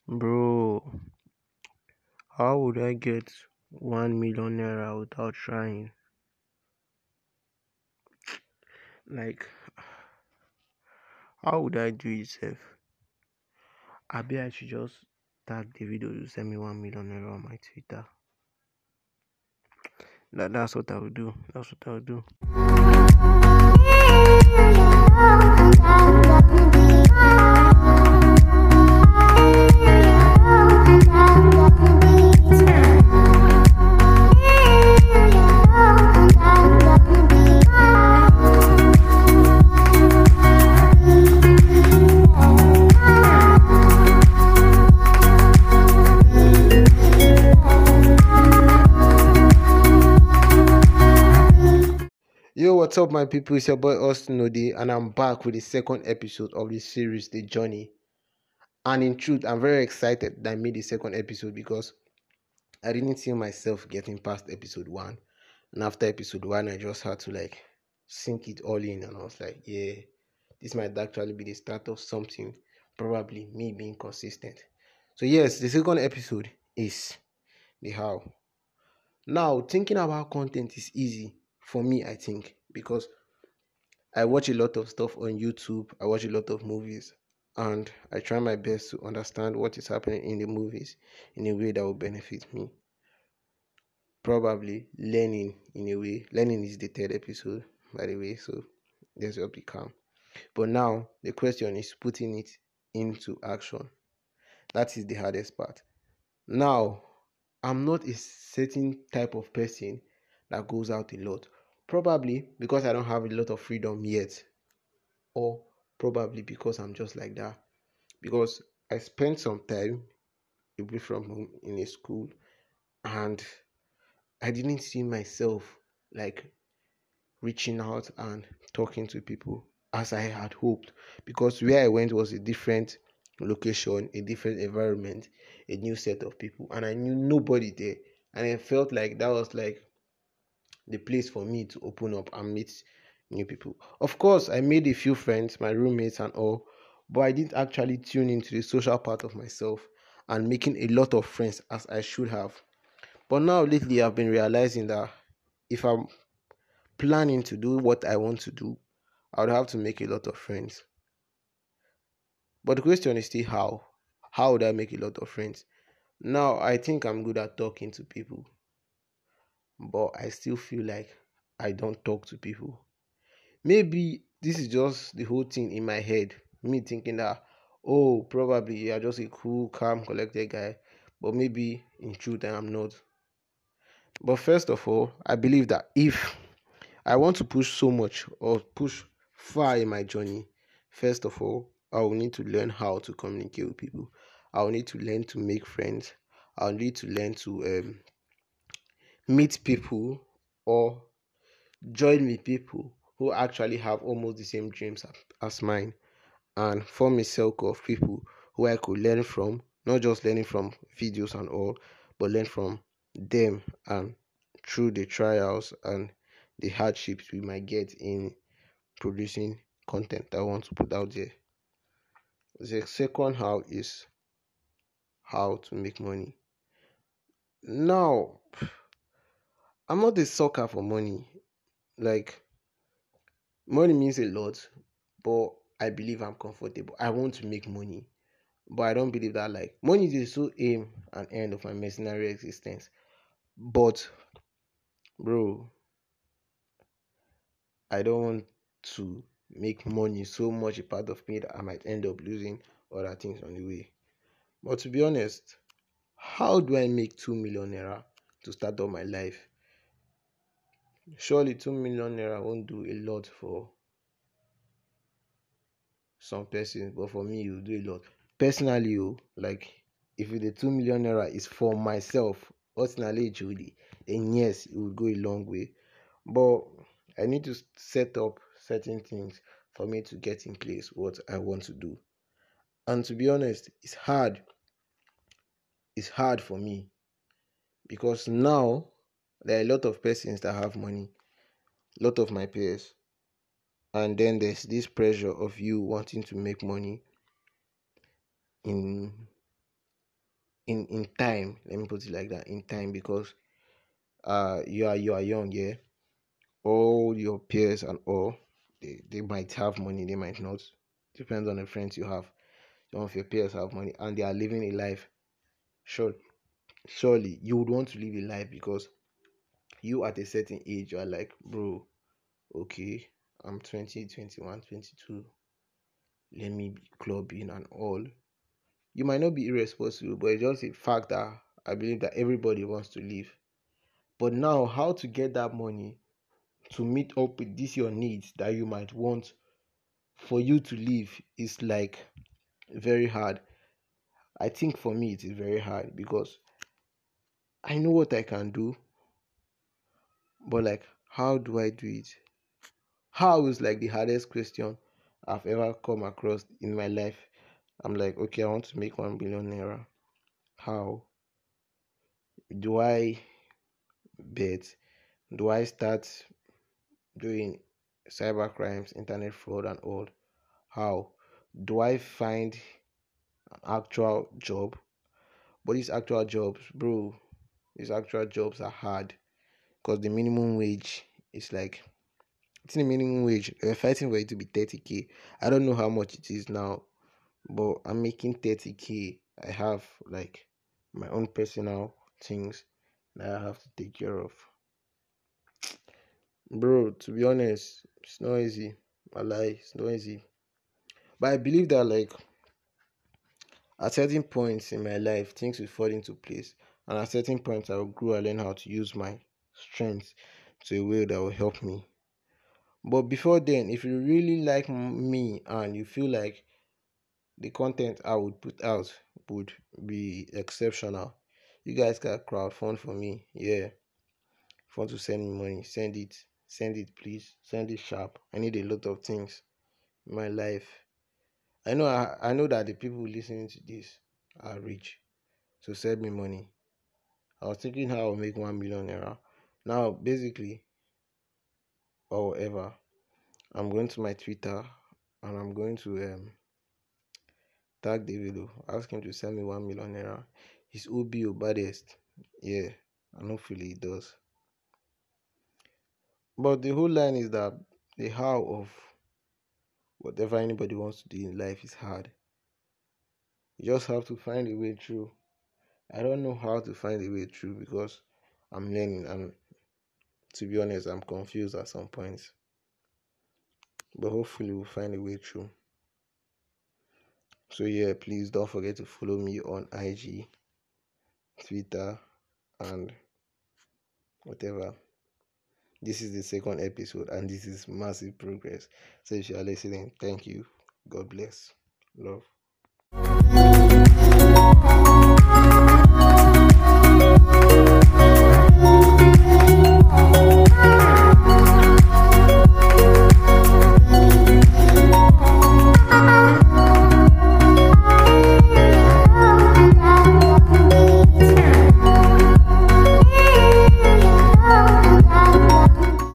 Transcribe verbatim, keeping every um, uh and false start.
Bro, how would I get one million naira without trying? Like, how would I do it, sef? I bet I should just tag the video to send me one million naira on my Twitter. That, that's what I would do. That's what I would do. Yo, what's up, my people? It's your boy Austin Odi, and I'm back with the second episode of this series, The Journey. And in truth, I'm very excited that I made the second episode because I didn't see myself getting past episode one. And after episode one, I just had to like sink it all in, and I was like, yeah, this might actually be the start of something, probably me being consistent. So, yes, the second episode is the how. Now, thinking about content is easy for me, I think, because I watch a lot of stuff on YouTube, I watch a lot of movies, and I try my best to understand what is happening in the movies in a way that will benefit me. Probably learning in a way. Learning is the third episode, by the way, so there's your become. But now the question is putting it into action. That is the hardest part. Now, I'm not a certain type of person that goes out a lot. Probably because I don't have a lot of freedom yet, or probably because I'm just like that. Because I spent some time away from home in a school, and I didn't see myself like reaching out and talking to people as I had hoped, because where I went was a different location, a different environment, a new set of people, and I knew nobody there. And I felt like that was like the place for me to open up and meet new people. Of course, I made a few friends, my roommates and all, but I didn't actually tune into the social part of myself and making a lot of friends as I should have. But now, lately, I've been realizing that if I'm planning to do what I want to do, I would have to make a lot of friends. But the question is still how? How would I make a lot of friends? Now, I think I'm good at talking to people, but I still feel like I don't talk to people. Maybe this is just the whole thing in my head. Me thinking that, oh, probably you're just a cool, calm, collected guy. But maybe in truth, I am not. But first of all, I believe that if I want to push so much or push far in my journey, first of all, I will need to learn how to communicate with people. I will need to learn to make friends. I'll need to learn to um, meet people or join with people who actually have almost the same dreams as mine, and form a circle of people who I could learn from, not just learning from videos and all, but learn from them and through the trials and the hardships we might get in producing content I want to put out there. The second how is how to make money. Now, I'm not a sucker for money. Like, money means a lot, but I believe I'm comfortable. I want to make money, but I don't believe that like money is the sole aim and end of my mercenary existence. But bro, I don't want to make money so much a part of me that I might end up losing other things on the way. But to be honest, how do I make two million naira to start up my life? Surely two million naira won't do a lot for some persons, but for me, it will do a lot. Personally, oh, like if the two million naira is for myself, personally, Judy, then yes, it will go a long way. But I need to set up certain things for me to get in place what I want to do. And to be honest, it's hard. It's hard for me because now there are a lot of persons that have money, a lot of my peers, and then there's this pressure of you wanting to make money in in in time. Let me put it like that, in time, because uh you are you are young, yeah. All your peers and all, they, they might have money, they might not. Depends on the friends you have. Some of your peers have money and they are living a life. Sure, surely you would want to live a life, because you at a certain age you are like, bro, okay, I'm twenty, twenty-one, twenty-two. Let me be clubbing and all. You might not be irresponsible, but it's just a fact that I believe that everybody wants to live. But now, how to get that money to meet up with these your needs that you might want for you to live is like very hard. I think for me it is very hard, because I know what I can do, but like, how do I do it? How is like the hardest question I've ever come across in my life. I'm like, okay, I want to make one billion naira. How do I bet? Do I start doing cyber crimes, internet fraud, and all? How do I find an actual job? But these actual jobs, bro, these actual jobs are hard, because the minimum wage is like, it's the minimum wage. We're fighting for it to be thirty k. I don't know how much it is now, but I'm making thirty k. I have like my own personal things that I have to take care of. Bro, to be honest, it's not easy. I lie, it's not easy. But I believe that like at certain points in my life, things will fall into place. And at certain points, I will grow and learn how to use my strength to a way that will help me. But before then, if you really like me and you feel like the content I would put out would be exceptional, you guys can crowdfund for me. Yeah. If you want to send me money, send it. Send it, please. Send it sharp. I need a lot of things in my life. I know I, I know that the people listening to this are rich. So send me money. I was thinking how I'll make one million naira. Now, basically, or whatever, I'm going to my Twitter and I'm going to um tag Davido, ask him to send me one million naira. He's O B O baddest. Yeah, and hopefully he does. But the whole line is that the how of whatever anybody wants to do in life is hard. You just have to find a way through. I don't know how to find a way through, because I'm learning, and to be honest, I'm confused at some points. But hopefully we'll find a way through. So yeah, please don't forget to follow me on I G, Twitter, and whatever. This is the second episode and this is massive progress. So if you are listening, thank you. God bless. Love.